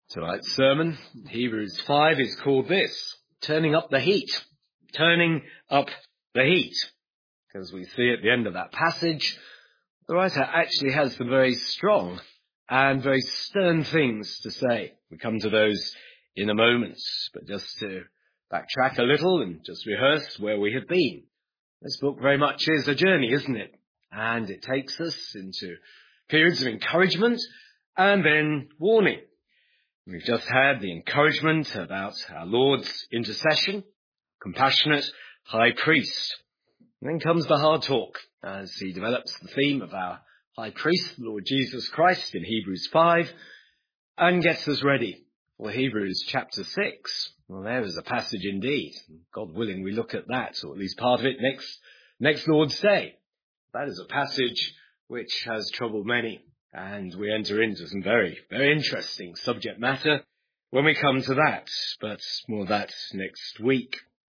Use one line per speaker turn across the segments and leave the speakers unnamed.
Tonight's sermon, Hebrews 5, is called this, Turning Up the Heat. Turning up the heat. Because we see at the end of that passage, the writer actually has some very strong and very stern things to say. We come to those in a moment, but just to backtrack a little and just rehearse where we have been. This book very much is a journey, isn't it? And it takes us into periods of encouragement and then warning. We've just had the encouragement about our Lord's intercession, compassionate high priest. And then comes the hard talk as he develops the theme of our high priest, Lord Jesus Christ, in Hebrews 5, and gets us ready for Hebrews chapter 6. Well, there is a passage indeed. God willing, we look at that, or at least part of it, next Lord's Day. That is a passage which has troubled many. And we enter into some very, very interesting subject matter when we come to that, but more of that next week.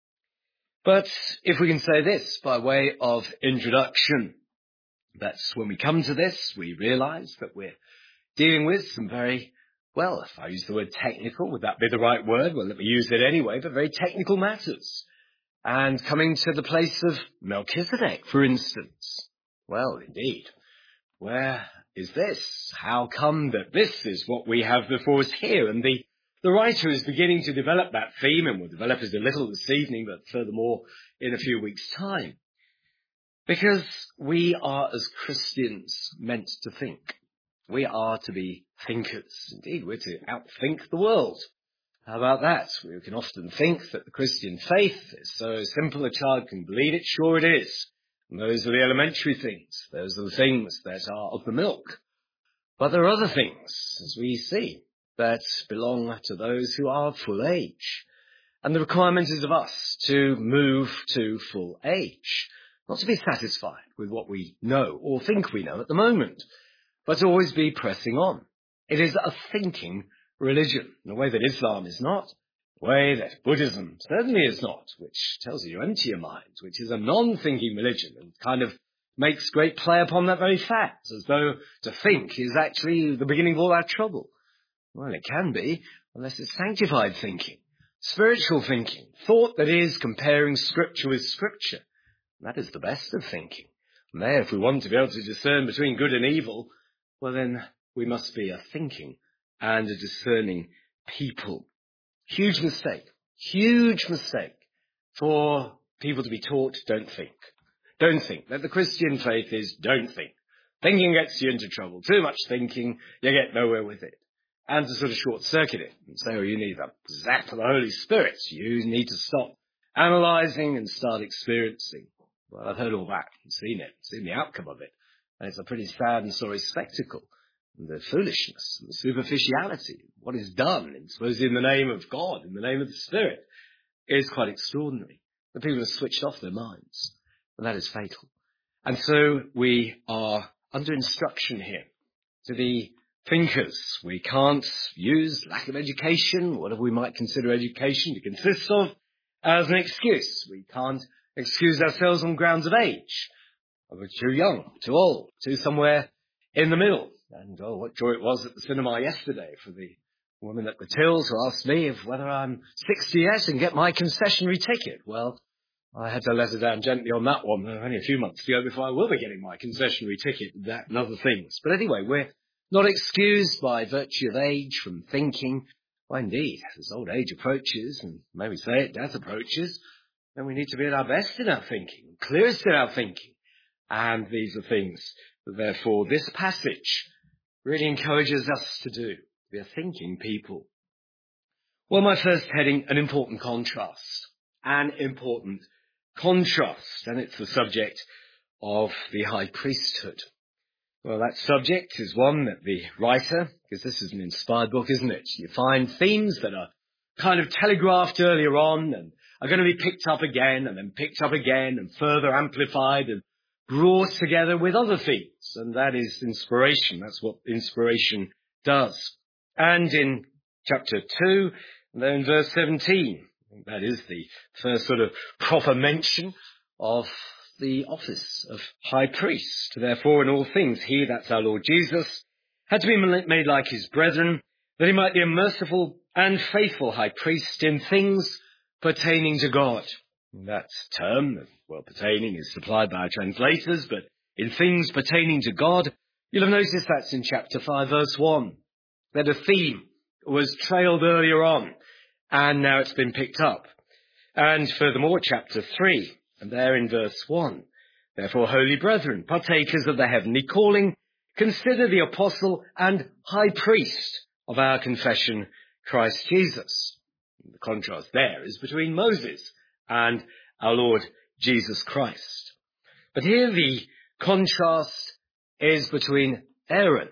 But if we can say this by way of introduction, that's when we come to this, we realize that we're dealing with some very, well, if I use the word technical, would that be the right word? Well, let me use it anyway, but very technical matters. And coming to the place of Melchizedek, for instance. Well, indeed, where is this? How come that this is what we have before us here? And the writer is beginning to develop that theme, and we'll develop it a little this evening, but furthermore in a few weeks' time. Because we are, as Christians, meant to think. We are to be thinkers. Indeed, we're to outthink the world. How about that? We can often think that the Christian faith is so simple a child can believe it. Sure it is. And those are the elementary things. Those are the things that are of the milk. But there are other things, as we see, that belong to those who are of full age. And the requirement is of us to move to full age. Not to be satisfied with what we know or think we know at the moment, but to always be pressing on. It is a thinking religion, in a way that Islam is not. Way that Buddhism certainly is not, which tells you empty your mind, which is a non-thinking religion and kind of makes great play upon that very fact, as though to think is actually the beginning of all our trouble. Well, it can be, unless it's sanctified thinking, spiritual thinking, thought that is comparing Scripture with Scripture. That is the best of thinking. And there, if we want to be able to discern between good and evil, well then we must be a thinking and a discerning people. Huge mistake for people to be taught, don't think. Don't think. That the Christian faith is don't think. Thinking gets you into trouble. Too much thinking, you get nowhere with it. And to sort of short-circuit it and say, oh, you need a zap of the Holy Spirit. You need to stop analysing and start experiencing. Well, I've heard all that and seen the outcome of it. And it's a pretty sad and sorry spectacle. The foolishness, the superficiality, what is done, suppose in the name of God, in the name of the Spirit, is quite extraordinary. The people have switched off their minds, and that is fatal. And so we are under instruction here to be thinkers. We can't use lack of education, whatever we might consider education to consist of, as an excuse. We can't excuse ourselves on grounds of age. We're too young, too old, too somewhere in the middle. And oh, what joy it was at the cinema yesterday for the woman at the tills who asked me if whether I'm 60 yet and get my concessionary ticket. Well, I had to let her down gently on that one only a few months ago before I will be getting my concessionary ticket and other things. But anyway, we're not excused by virtue of age from thinking. Well, indeed, as old age approaches, and may we say it, death approaches, then we need to be at our best in our thinking, clearest in our thinking. And these are things that, therefore, this passage really encourages us to do. We are thinking people. Well, my first heading, an important contrast. An important contrast. And it's the subject of the high priesthood. Well, that subject is one that the writer, because this is an inspired book, isn't it? You find themes that are kind of telegraphed earlier on and are going to be picked up again and then picked up again and further amplified and brought together with other themes, and that is inspiration. That's what inspiration does. And in chapter 2, there in verse 17, that is the first sort of proper mention of the office of high priest. Therefore, in all things, he, that's our Lord Jesus, had to be made like his brethren, that he might be a merciful and faithful high priest in things pertaining to God. That term, well, pertaining is supplied by our translators, but in things pertaining to God, you'll have noticed that's in chapter 5, verse 1, that a theme was trailed earlier on, and now it's been picked up. And furthermore, chapter 3, and there in verse 1, therefore, holy brethren, partakers of the heavenly calling, consider the apostle and high priest of our confession, Christ Jesus. The contrast there is between Moses and our Lord Jesus Christ. But here the contrast is between Aaron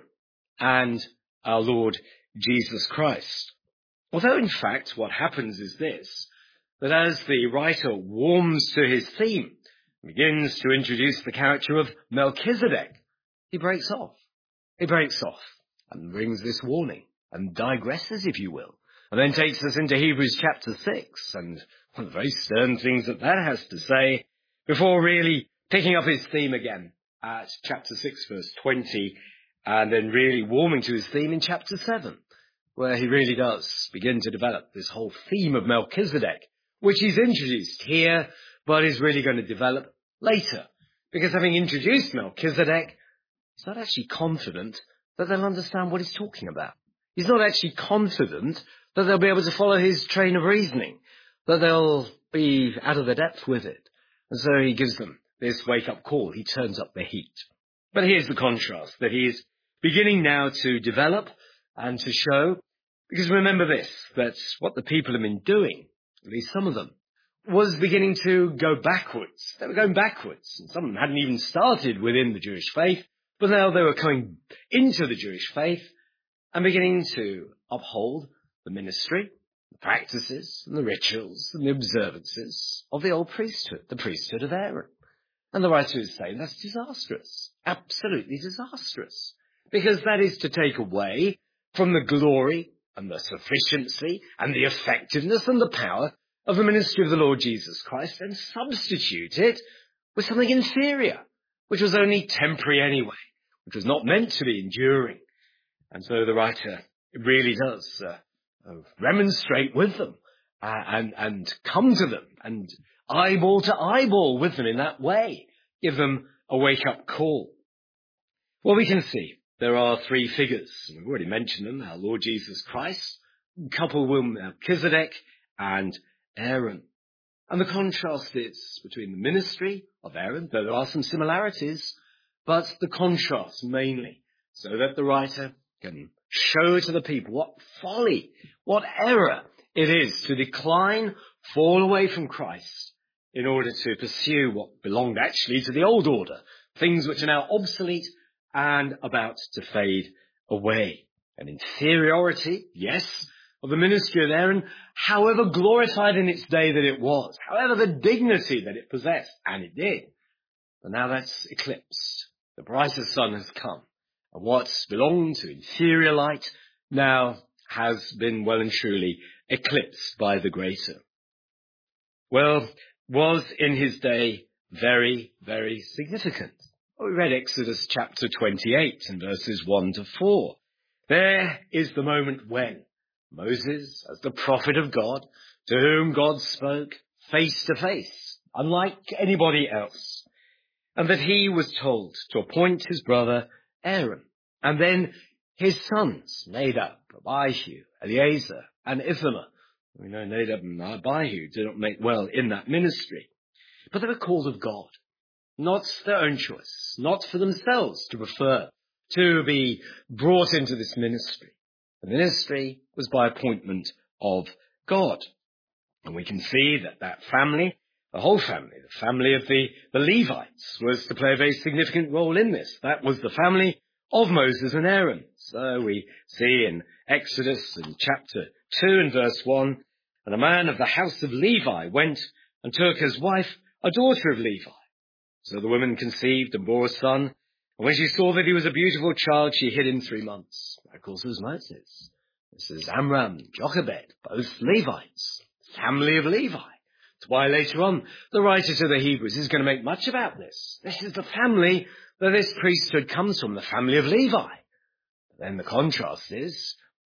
and our Lord Jesus Christ. Although, in fact, what happens is this, that as the writer warms to his theme, begins to introduce the character of Melchizedek, he breaks off. He breaks off and brings this warning and digresses, if you will, and then takes us into Hebrews chapter 6 and one of the very stern things that has to say before really picking up his theme again at chapter 6, verse 20, and then really warming to his theme in chapter 7, where he really does begin to develop this whole theme of Melchizedek, which he's introduced here, but is really going to develop later. Because having introduced Melchizedek, he's not actually confident that they'll understand what he's talking about. He's not actually confident that they'll be able to follow his train of reasoning, that they'll be out of their depth with it. And so he gives them this wake-up call. He turns up the heat. But here's the contrast that he is beginning now to develop and to show. Because remember this, that what the people have been doing, at least some of them, was beginning to go backwards. They were going backwards. And some of them hadn't even started within the Jewish faith, but now they were coming into the Jewish faith and beginning to uphold the ministry, the practices, and the rituals, and the observances of the old priesthood, the priesthood of Aaron. And the writer is saying that's disastrous, absolutely disastrous, because that is to take away from the glory and the sufficiency and the effectiveness and the power of the ministry of the Lord Jesus Christ and substitute it with something inferior, which was only temporary anyway, which was not meant to be enduring. And so the writer really does remonstrate with them and come to them and eyeball to eyeball with them in that way, give them a wake-up call. Well, we can see there are three figures. We've already mentioned them, our Lord Jesus Christ, coupled with Melchizedek and Aaron. And the contrast is between the ministry of Aaron, though there are some similarities, but the contrast mainly, so that the writer can show to the people what folly, what error it is to decline, fall away from Christ in order to pursue what belonged actually to the old order, things which are now obsolete and about to fade away. An inferiority, yes, of the ministry of Aaron, however glorified in its day that it was, however the dignity that it possessed, and it did. But now that's eclipsed. The brighter sun has come, and what belonged to inferior light now has been well and truly eclipsed by the greater. Well, was in his day very, very significant. We read Exodus chapter 28 and verses 1 to 4. There is the moment when Moses, as the prophet of God, to whom God spoke face to face, unlike anybody else, and that he was told to appoint his brother Aaron, and then his sons, Nadab, Abihu, Eleazar, and Ithamar. We know Nadab and Abihu did not make well in that ministry, but they were called of God, not their own choice, not for themselves to prefer to be brought into this ministry. The ministry was by appointment of God. And we can see that family, the whole family, the family of the Levites, was to play a very significant role in this. That was the family of Moses and Aaron. So we see in Exodus in chapter 2 and verse 1, and a man of the house of Levi went and took as wife a daughter of Levi. So the woman conceived and bore a son. And when she saw that he was a beautiful child, she hid him 3 months. Of course, it was Moses. This is Amram, Jochebed, both Levites, family of Levi. That's why later on, the writer to the Hebrews is going to make much about this. This is the family that this priesthood comes from, the family of Levi. But then the contrast is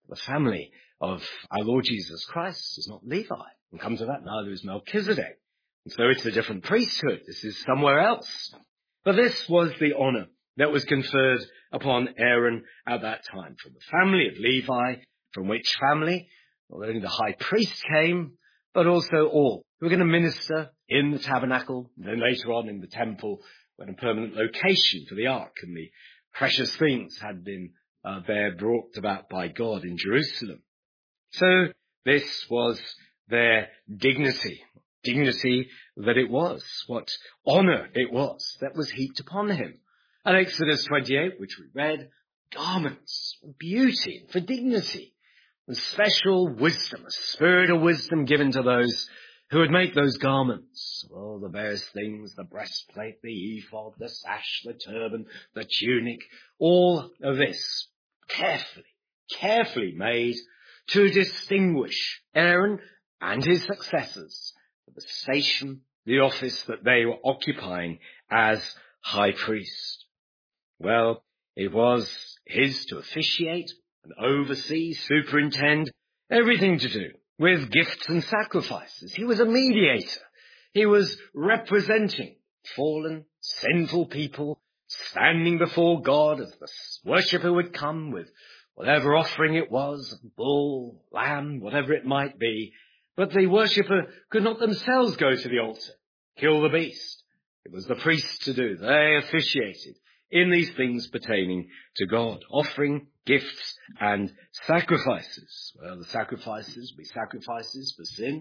The family of our Lord Jesus Christ is not Levi. And come to that, neither is Melchizedek. And so it's a different priesthood. This is somewhere else. But this was the honor that was conferred upon Aaron at that time, from the family of Levi, from which family not only the high priest came, but also all who were going to minister in the tabernacle, and then later on in the temple, when a permanent location for the ark and the precious things had been there brought about by God in Jerusalem. So this was their dignity that it was, what honor it was that was heaped upon him. And Exodus 28, which we read, garments for beauty, for dignity, and special wisdom, a spirit of wisdom given to those who would make those garments. All the various things, the breastplate, the ephod, the sash, the turban, the tunic, all of this carefully made to distinguish Aaron and his successors for the station, the office that they were occupying as high priest. Well, it was his to officiate and oversee, superintend, everything to do with gifts and sacrifices. He was a mediator. He was representing fallen, sinful people, standing before God as the worshipper would come with whatever offering it was, bull, lamb, whatever it might be. But the worshipper could not themselves go to the altar, kill the beast. It was the priest to do. They officiated in these things pertaining to God, offering gifts and sacrifices. Well, the sacrifices be sacrifices for sin.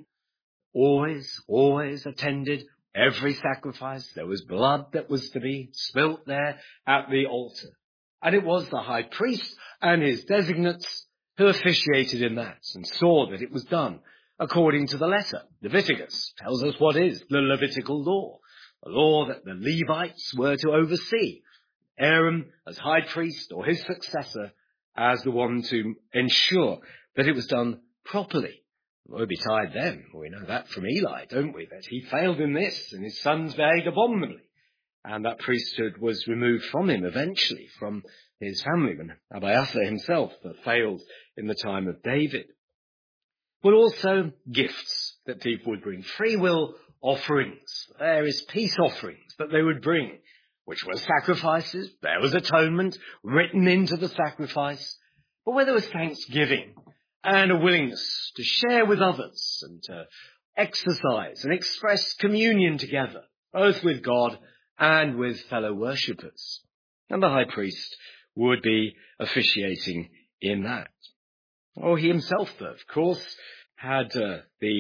Always attended every sacrifice. There was blood that was to be spilt there at the altar. And it was the high priest and his designates who officiated in that and saw that it was done according to the letter. Leviticus tells us what is the Levitical law, a law that the Levites were to oversee. Aaron as high priest or his successor as the one to ensure that it was done properly. Woe betide them. We know that from Eli, don't we? That he failed in this and his sons behaved abominably. And that priesthood was removed from him eventually, from his family, when Abiathar himself failed in the time of David. But also gifts that people would bring. Free will offerings, various peace offerings that they would bring, which were sacrifices. There was atonement written into the sacrifice. But where there was thanksgiving and a willingness to share with others and to exercise and express communion together, both with God and with fellow worshippers. And the high priest would be officiating in that. Oh, he himself, of course, had the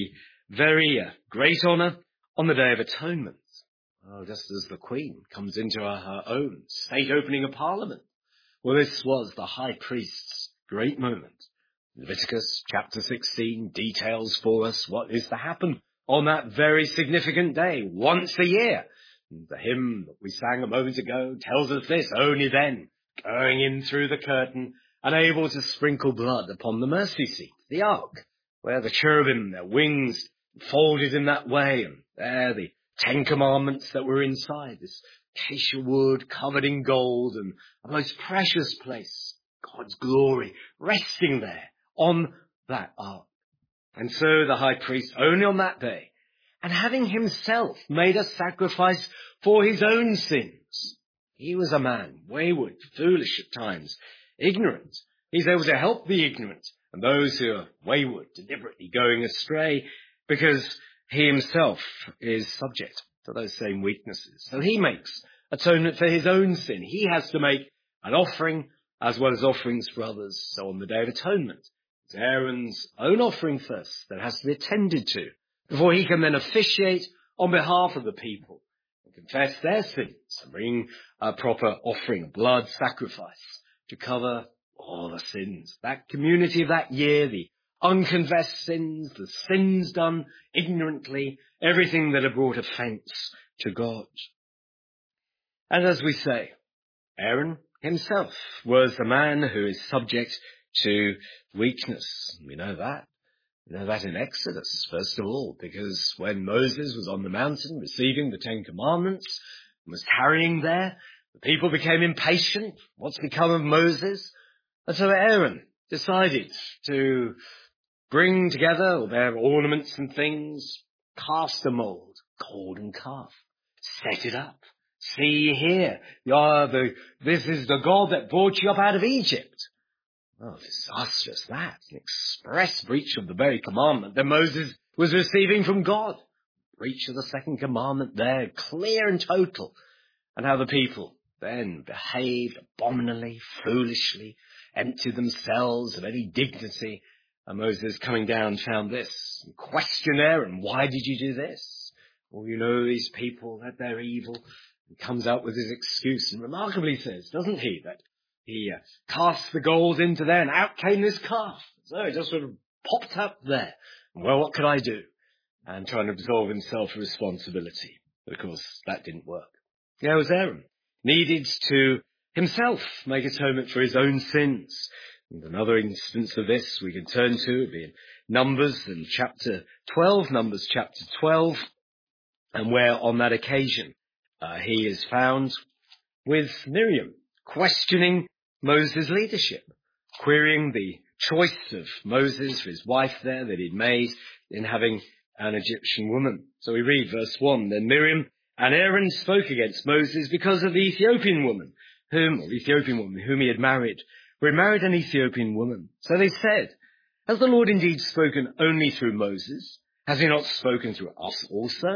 very great honour on the Day of Atonement. Oh, just as the Queen comes into her own state opening of Parliament. Well, this was the high priest's great moment. Leviticus chapter 16 details for us what is to happen on that very significant day, once a year. And the hymn that we sang a moment ago tells us this: only then, going in through the curtain and able to sprinkle blood upon the mercy seat, the ark, where the cherubim, their wings folded in that way, and there the 10 Commandments that were inside, this acacia wood covered in gold, and a most precious place, God's glory, resting there on that ark. And so the high priest, only on that day, and having himself made a sacrifice for his own sins. He was a man, wayward, foolish at times, ignorant. He's able to help the ignorant and those who are wayward, deliberately going astray, because he himself is subject to those same weaknesses. So he makes atonement for his own sin. He has to make an offering as well as offerings for others. So on the Day of Atonement, it's Aaron's own offering first that has to be attended to before he can then officiate on behalf of the people and confess their sins and bring a proper offering, a blood sacrifice to cover all the sins. That community of that year, the unconfessed sins, the sins done ignorantly, everything that had brought offence to God. And as we say, Aaron himself was a man who is subject to weakness. We know that. We know that in Exodus, first of all, because when Moses was on the mountain receiving the 10 Commandments and was tarrying there, the people became impatient. What's become of Moses? And so Aaron decided to bring together all their ornaments and things, cast a mold, golden calf, set it up. See here, this is the God that brought you up out of Egypt. Oh, disastrous that. An express breach of the very commandment that Moses was receiving from God. Breach of the second commandment there, clear and total. And how the people then behaved abominably, foolishly, emptied themselves of any dignity. And Moses coming down found this, and questioned Aaron, why did you do this? Well, you know, these people, that they're evil. He comes out with his excuse and remarkably says, doesn't he, that he cast the gold into there and out came this calf. So it just sort of popped up there. Well, what could I do? And trying to absolve himself of responsibility. But of course, that didn't work. There was Aaron, needed to himself make atonement for his own sins. And another instance of this we can turn to would be in Numbers in chapter 12, Numbers chapter 12, and where on that occasion he is found with Miriam, questioning Moses' leadership, querying the choice of Moses for his wife there that he'd made in having an Egyptian woman. So we read verse 1, then Miriam and Aaron spoke against Moses because of the Ethiopian woman whom he had married. We married an Ethiopian woman. So they said, has the Lord indeed spoken only through Moses? Has he not spoken through us also?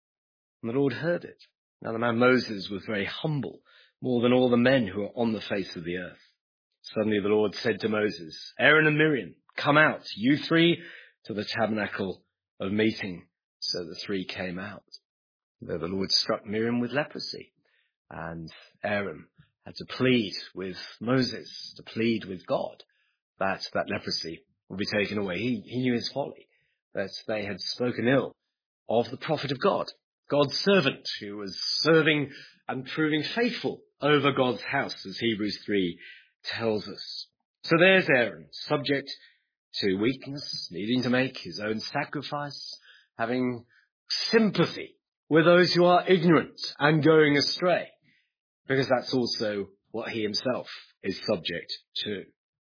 And the Lord heard it. Now the man Moses was very humble, more than all the men who are on the face of the earth. Suddenly the Lord said to Moses, Aaron and Miriam, come out, you three, to the tabernacle of meeting. So the three came out. There the Lord struck Miriam with leprosy, and Aaron had to plead with Moses, to plead with God, that leprosy would be taken away. He knew his folly, that they had spoken ill of the prophet of God, God's servant, who was serving and proving faithful over God's house, as Hebrews 3 tells us. So there's Aaron, subject to weakness, needing to make his own sacrifice, having sympathy with those who are ignorant and going astray, because that's also what he himself is subject to.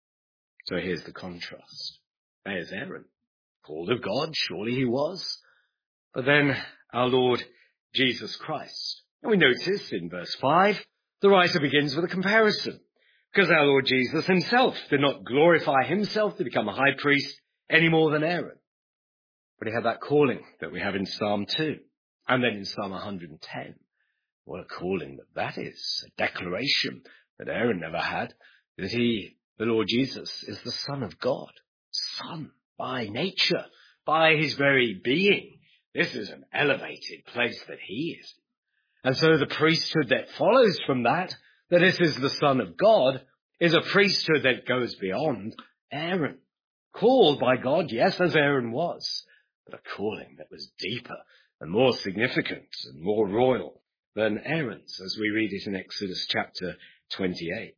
So here's the contrast. There's Aaron, called of God, surely he was, but then our Lord Jesus Christ. And we notice in verse 5, the writer begins with a comparison, because our Lord Jesus himself did not glorify himself to become a high priest any more than Aaron. But he had that calling that we have in Psalm 2, and then in Psalm 110. What a calling that is, a declaration that Aaron never had, that the Lord Jesus, is the Son of God, Son by nature, by his very being. This is an elevated place that he is. And so the priesthood that follows from that this is the Son of God, is a priesthood that goes beyond Aaron. Called by God, yes, as Aaron was, but a calling that was deeper and more significant and more royal than Aaron's, as we read it in Exodus chapter 28.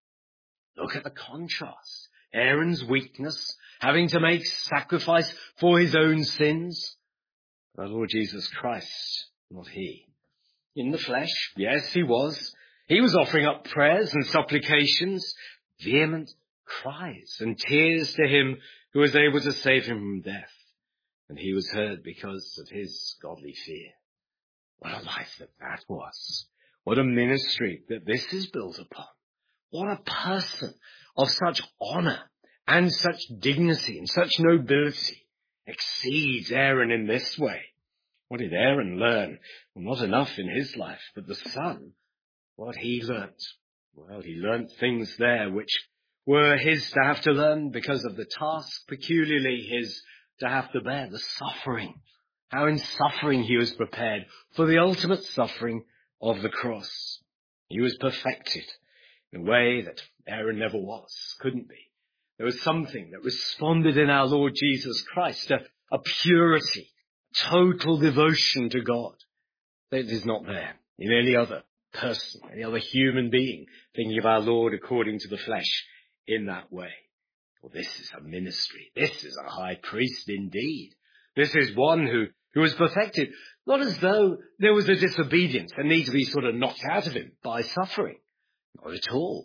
Look at the contrast. Aaron's weakness, having to make sacrifice for his own sins. Our Lord Jesus Christ, not he. In the flesh, yes, he was. He was offering up prayers and supplications, vehement cries and tears to him who was able to save him from death. And he was heard because of his godly fear. What a life that was. What a ministry that this is built upon. What a person of such honor and such dignity and such nobility exceeds Aaron in this way. What did Aaron learn? Well, not enough in his life, but the son, what he learnt. Well, he learnt things there which were his to have to learn because of the task, peculiarly his to have to bear, the suffering. How in suffering he was prepared for the ultimate suffering of the cross. He was perfected in a way that Aaron never was, couldn't be. There was something that responded in our Lord Jesus Christ, a purity, total devotion to God that is not there in any other person, any other human being, thinking of our Lord according to the flesh in that way. Well, this is a ministry. This is a high priest indeed. This is one who was perfected, not as though there was a disobedience and need to be sort of knocked out of him by suffering. Not at all.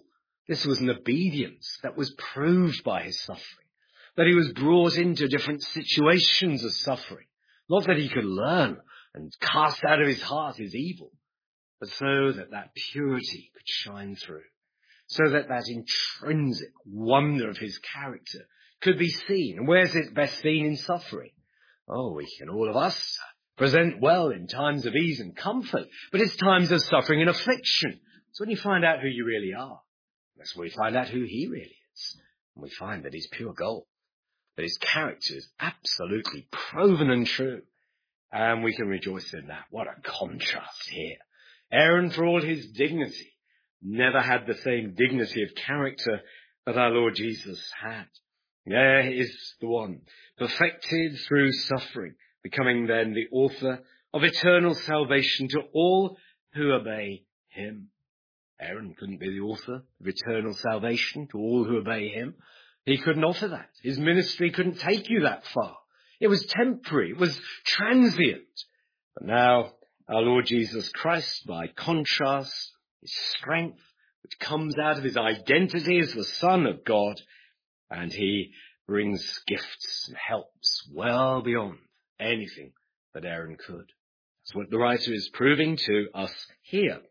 This was an obedience that was proved by his suffering, that he was brought into different situations of suffering, not that he could learn and cast out of his heart his evil, but so that that purity could shine through, so that that intrinsic wonder of his character could be seen. And where's it best seen? In suffering. Oh, we can all of us present well in times of ease and comfort, but it's times of suffering and affliction. It's when you find out who you really are. That's when we find out who he really is. And we find that he's pure gold, that his character is absolutely proven and true. And we can rejoice in that. What a contrast here. Aaron, for all his dignity, never had the same dignity of character that our Lord Jesus had. There is the one, perfected through suffering, becoming then the author of eternal salvation to all who obey him. Aaron couldn't be the author of eternal salvation to all who obey him. He couldn't offer that. His ministry couldn't take you that far. It was temporary. It was transient. But now our Lord Jesus Christ, by contrast, his strength, which comes out of his identity as the Son of God, and he brings gifts and helps well beyond anything that Aaron could. That's what the writer is proving to us here.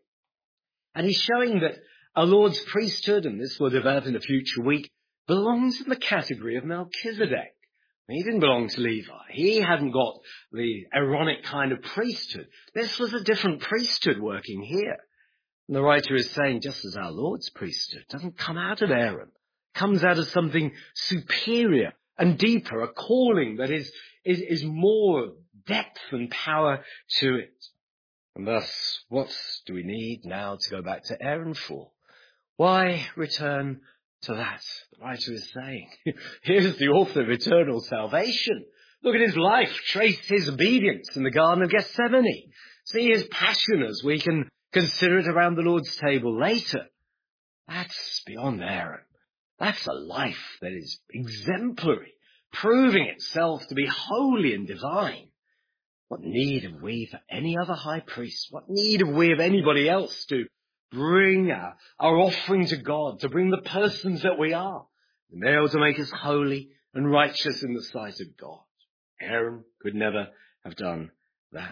And he's showing that our Lord's priesthood, and this will develop in a future week, belongs in the category of Melchizedek. He didn't belong to Levi. He hadn't got the Aaronic kind of priesthood. This was a different priesthood working here. And the writer is saying, just as our Lord's priesthood doesn't come out of Aaron, it comes out of something superior and deeper, a calling that is more depth and power to it. And thus, what do we need now to go back to Aaron for? Why return to that? The writer is saying, here's the author of eternal salvation. Look at his life. Trace his obedience in the Garden of Gethsemane. See his passion as we can consider it around the Lord's table later. That's beyond Aaron. That's a life that is exemplary, proving itself to be holy and divine. What need have we for any other high priest? What need have we of anybody else to bring our offering to God, to bring the persons that we are, and they're able to make us holy and righteous in the sight of God? Aaron could never have done that.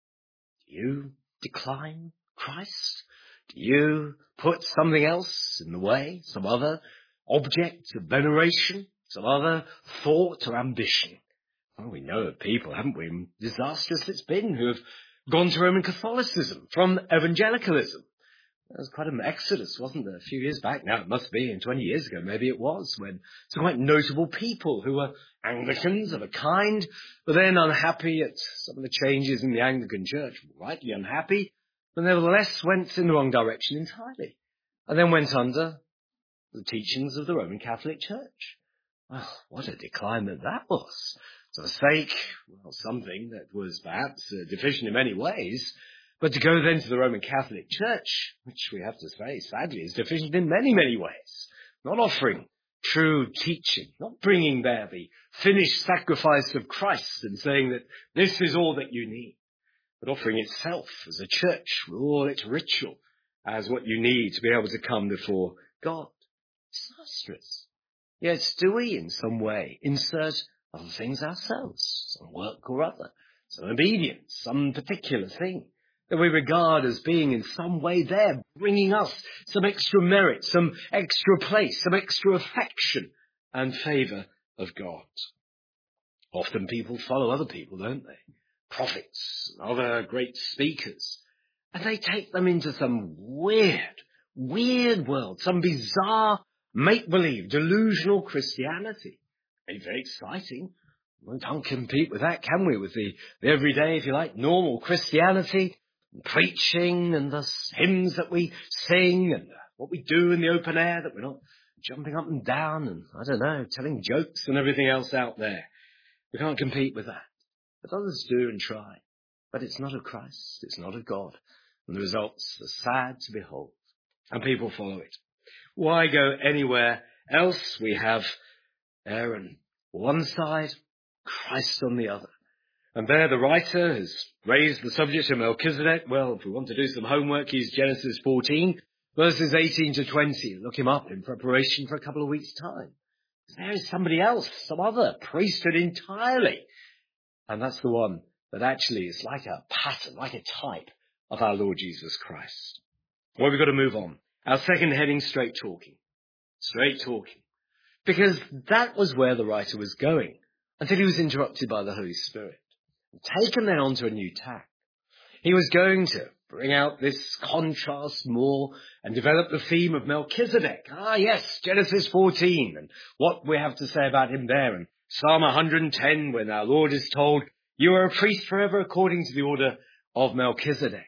Do you decline Christ? Do you put something else in the way, some other object of veneration, some other thought or ambition? Well, we know of people, haven't we, disastrous it's been, who have gone to Roman Catholicism from evangelicalism. There was quite an exodus, wasn't there, a few years back? Now, it must be, and 20 years ago maybe it was, when some quite notable people who were Anglicans of a kind were then unhappy at some of the changes in the Anglican Church, rightly unhappy, but nevertheless went in the wrong direction entirely, and then went under the teachings of the Roman Catholic Church. Well, what a decline that was. For the sake, well, something that was perhaps deficient in many ways, but to go then to the Roman Catholic Church, which we have to say, sadly, is deficient in many, many ways, not offering true teaching, not bringing there the finished sacrifice of Christ and saying that this is all that you need, but offering itself as a church with all its ritual as what you need to be able to come before God. Disastrous. Yet do we in some way insert other things ourselves, some work or other, some obedience, some particular thing that we regard as being in some way there, bringing us some extra merit, some extra place, some extra affection and favour of God? Often people follow other people, don't they? Prophets and other great speakers. And they take them into some weird world, some bizarre, make-believe, delusional Christianity. It's very exciting. We can't compete with that, can we? With the everyday, if you like, normal Christianity, and preaching and the hymns that we sing and what we do in the open air, that we're not jumping up and down and, I don't know, telling jokes and everything else out there. We can't compete with that. But others do and try. But it's not of Christ. It's not of God. And the results are sad to behold. And people follow it. Why go anywhere else? We have Aaron one side, Christ on the other. And there the writer has raised the subject of Melchizedek. Well, if we want to do some homework, he's Genesis 14, Verses 18 to 20, look him up in preparation for a couple of weeks' time. There is somebody else, some other priesthood entirely. And that's the one that actually is like a pattern, like a type of our Lord Jesus Christ. Well, we've got to move on. Our second heading, straight talking. Straight talking. Because that was where the writer was going until he was interrupted by the Holy Spirit. Taken then onto a new tack. He was going to bring out this contrast more and develop the theme of Melchizedek. Ah, yes, Genesis 14 and what we have to say about him there. And Psalm 110 when our Lord is told, you are a priest forever according to the order of Melchizedek.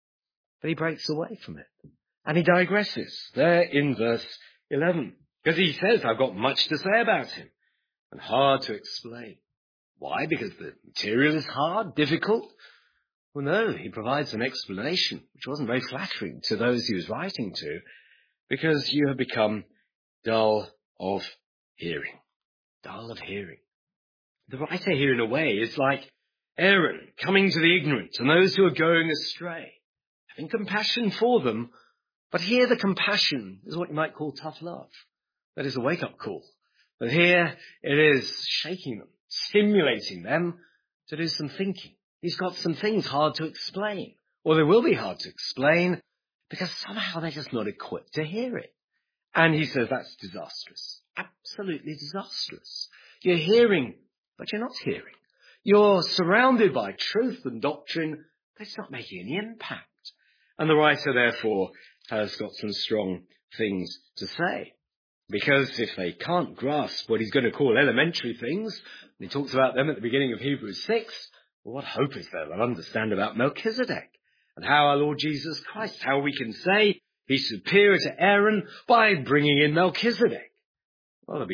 But he breaks away from it. And he digresses there in verse 11. Because he says, I've got much to say about him. And hard to explain. Why? Because the material is hard, difficult? Well, no, he provides an explanation, which wasn't very flattering to those he was writing to, because you have become dull of hearing. Dull of hearing. The writer here, in a way, is like Aaron coming to the ignorant and those who are going astray, having compassion for them. But here the compassion is what you might call tough love. That is a wake-up call. But here it is shaking them, stimulating them to do some thinking. He's got some things hard to explain, or they will be hard to explain, because somehow they're just not equipped to hear it. And he says that's disastrous, absolutely disastrous. You're hearing, but you're not hearing. You're surrounded by truth and doctrine, but it's not making any impact. And the writer, therefore, has got some strong things to say. Because if they can't grasp what he's going to call elementary things, and he talks about them at the beginning of Hebrews 6, well, what hope is there they'll understand about Melchizedek and how our Lord Jesus Christ, how we can say he's superior to Aaron by bringing in Melchizedek? Well, they'll be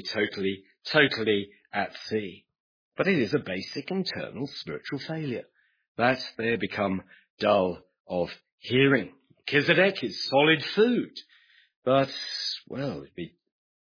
totally at sea. But it is a basic internal spiritual failure that they become dull of hearing. Melchizedek is solid food, but, well, it'd be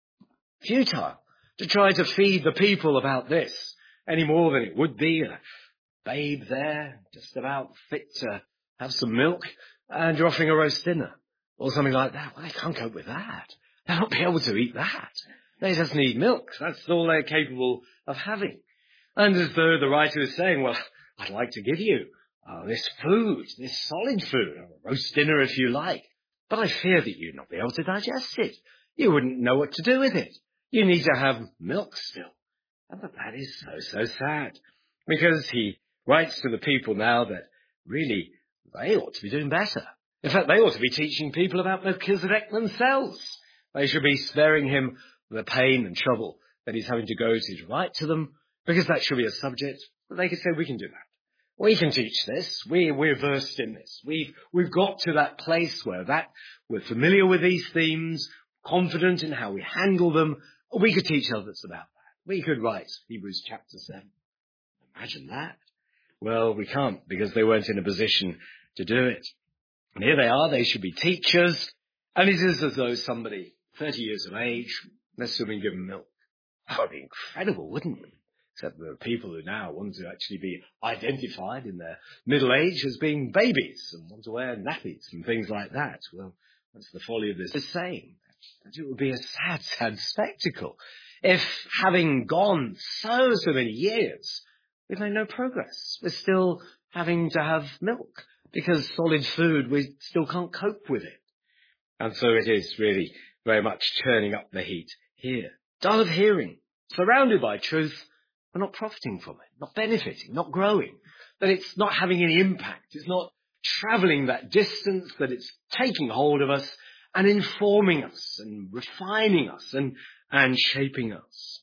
futile to try to feed the people about this any more than it would be a babe there, just about fit to have some milk, and you're offering a roast dinner or something like that. Well, they can't cope with that. They'll not be able to eat that. They just need milk. That's all they're capable of having. And as though the writer is saying, well, I'd like to give you this food, this solid food, a roast dinner if you like, but I fear that you'd not be able to digest it. You wouldn't know what to do with it. You need to have milk still. And that is so sad, because he writes to the people now that really they ought to be doing better. In fact, they ought to be teaching people about Melchizedek themselves. They should be sparing him the pain and trouble that he's having to go to write to them, because that should be a subject that they could say, we can do that. We can teach this. We're versed in this. We've got to that place where we're familiar with these themes, confident in how we handle them. We could teach others about that. We could write Hebrews chapter 7. Imagine that. Well, we can't, because they weren't in a position to do it. And here they are. They should be teachers. And it is as though somebody, 30 years of age, let's have been given milk. That would be incredible, wouldn't it? Except there are people who now want to actually be identified in their middle age as being babies and want to wear nappies and things like that. Well, that's the folly of this. The same. It would be a sad spectacle if, having gone so many years, we've made no progress. We're still having to have milk because solid food, we still can't cope with it. And so it is really very much turning up the heat here. Dull of hearing, surrounded by truth, but not profiting from it, not benefiting, not growing, that it's not having any impact, it's not travelling that distance, that it's taking hold of us and informing us and refining us and shaping us.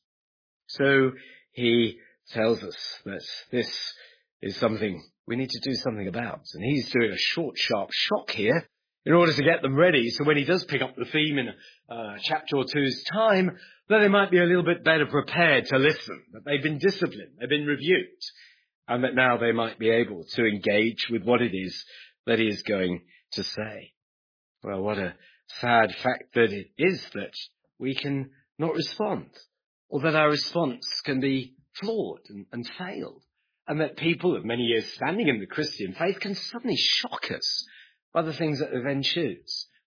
So he tells us that this is something we need to do something about. And he's doing a short, sharp shock here in order to get them ready. So when he does pick up the theme in a chapter or two's time, that they might be a little bit better prepared to listen, that they've been disciplined, they've been rebuked, and that now they might be able to engage with what it is that he is going to say. Well, what a sad fact that it is that we can not respond, or that our response can be flawed and failed, and that people of many years standing in the Christian faith can suddenly shock us by the things that they then choose.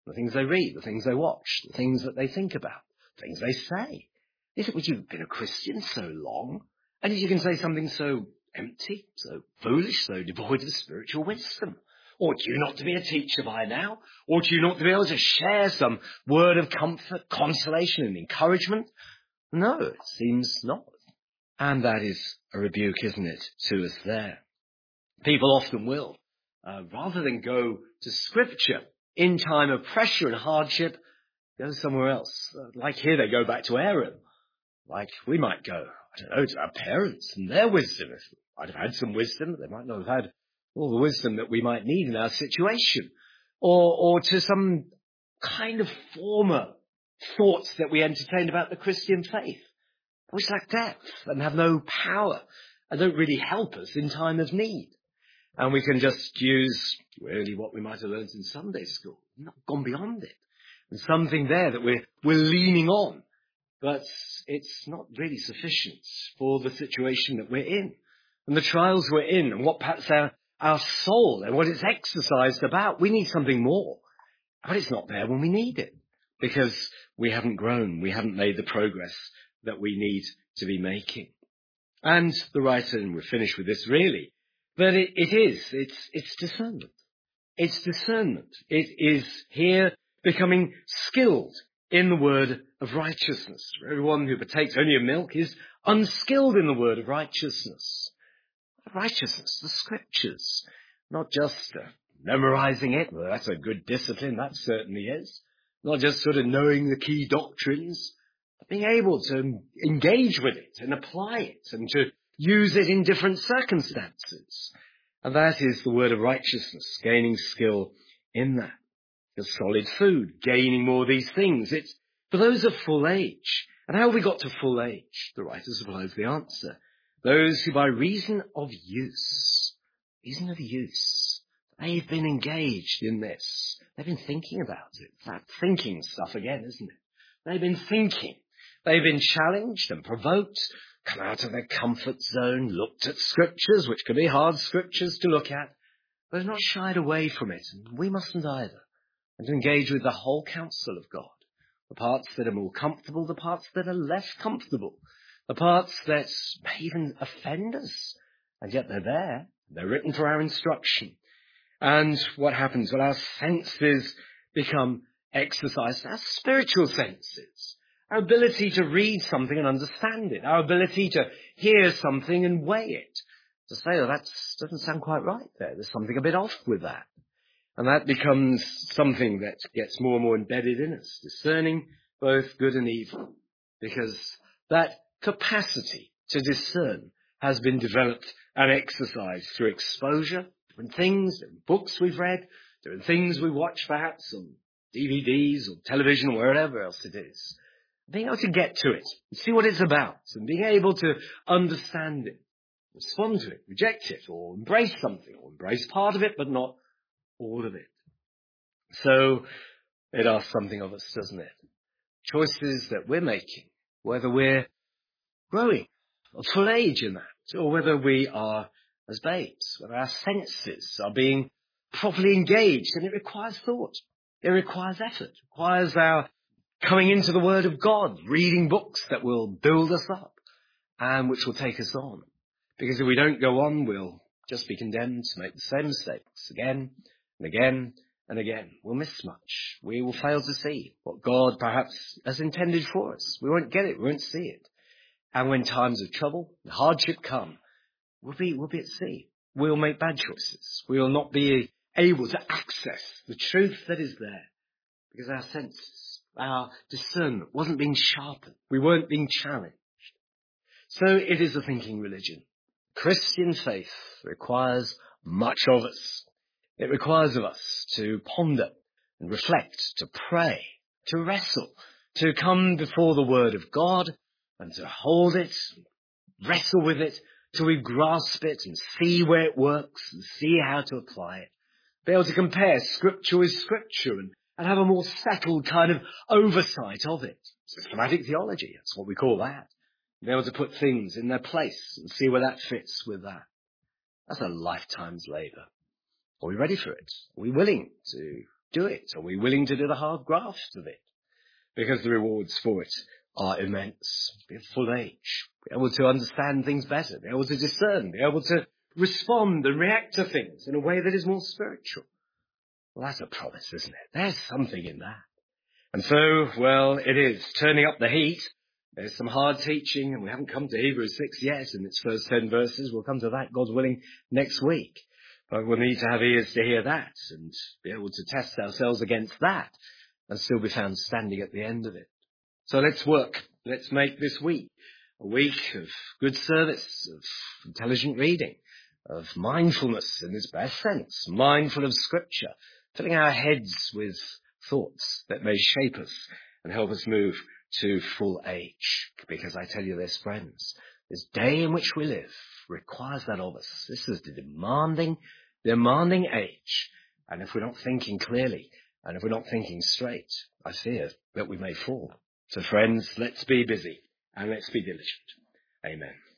the things they read, the things they watch, the things that they think about, the things they say. Is it, you've been a Christian so long, and you can say something so empty, so foolish, so devoid of spiritual wisdom? Ought you not to be a teacher by now? Ought you not to be able to share some word of comfort, consolation and encouragement? No, it seems not. And that is a rebuke, isn't it, to us there. People often will, rather than go to Scripture in time of pressure and hardship, go somewhere else. Like here, they go back to Aaron. Like we might go, I don't know, to our parents and their wisdom. If I'd have had some wisdom, they might not have had all the wisdom that we might need in our situation. Or to some kind of former thoughts that we entertained about the Christian faith, which lack depth and have no power and don't really help us in time of need. And we can just use really what we might have learned in Sunday school, not gone beyond it. And something there that we're leaning on, but it's not really sufficient for the situation that we're in and the trials we're in and what perhaps our soul and what it's exercised about. We need something more, but it's not there when we need it because we haven't grown. We haven't made the progress that we need to be making. And the writer, and we're finished with this really, but it's discernment. It's discernment. It is here becoming skilled in the word of righteousness. Everyone who partakes only of milk is unskilled in the word of righteousness. Righteousness, the scriptures, not just memorizing it. Well, that's a good discipline, that certainly is. Not just sort of knowing the key doctrines, but being able to engage with it and apply it and to use it in different circumstances. And that is the word of righteousness, gaining skill in that. The solid food, gaining more of these things. It's for those of full age. And how have we got to full age? The writer supplies the answer. Those who by reason of use, they've been engaged in this. They've been thinking about it. It's that thinking stuff again, isn't it? They've been thinking. They've been challenged and provoked, come out of their comfort zone, looked at scriptures, which can be hard scriptures to look at, but have not shied away from it. And we mustn't either. And to engage with the whole counsel of God. The parts that are more comfortable, the parts that are less comfortable. The parts that may even offend us, and yet they're there. They're written for our instruction. And what happens? Well, our senses become exercised, our spiritual senses. Our ability to read something and understand it. Our ability to hear something and weigh it. To say, oh, that doesn't sound quite right there. There's something a bit off with that. And that becomes something that gets more and more embedded in us, discerning both good and evil. Because that capacity to discern has been developed and exercised through exposure, different things, different books we've read, different things we watch perhaps on DVDs or television or wherever else it is. Being able to get to it and see what it's about and being able to understand it, respond to it, reject it, or embrace something, or embrace part of it but not all of it. So it asks something of us, doesn't it? Choices that we're making, whether we're growing of full age in that, or whether we are as babes, whether our senses are being properly engaged, and it requires thought. It requires effort. It requires our coming into the Word of God, reading books that will build us up and which will take us on. Because if we don't go on, we'll just be condemned to make the same mistakes again and again and again. We'll miss much. We will fail to see what God perhaps has intended for us. We won't get it. We won't see it. And when times of trouble and hardship come, we'll be at sea. We'll make bad choices. We will not be able to access the truth that is there because our senses, our discernment wasn't being sharpened. We weren't being challenged. So it is a thinking religion. Christian faith requires much of us. It requires of us to ponder and reflect, to pray, to wrestle, to come before the Word of God and to hold it, wrestle with it, till we grasp it and see where it works and see how to apply it. Be able to compare Scripture with Scripture and have a more settled kind of oversight of it. Systematic theology, that's what we call that. Be able to put things in their place and see where that fits with that. That's a lifetime's labour. Are we ready for it? Are we willing to do it? Are we willing to do the hard graft of it? Because the rewards for it are immense. Be of full age, be able to understand things better, be able to discern, be able to respond and react to things in a way that is more spiritual. Well, that's a promise, isn't it? There's something in that. And so, well, it is turning up the heat. There's some hard teaching, and we haven't come to Hebrews 6 yet in its first 10 verses. We'll come to that, God willing, next week. But we'll need to have ears to hear that and be able to test ourselves against that and still be found standing at the end of it. So let's work. Let's make this week a week of good service, of intelligent reading, of mindfulness in its best sense, mindful of Scripture, filling our heads with thoughts that may shape us and help us move to full age. Because I tell you this, friends, this day in which we live requires that of us. This is the demanding age. And if we're not thinking clearly, and if we're not thinking straight, I fear that we may fall. So friends, let's be busy and let's be diligent. Amen.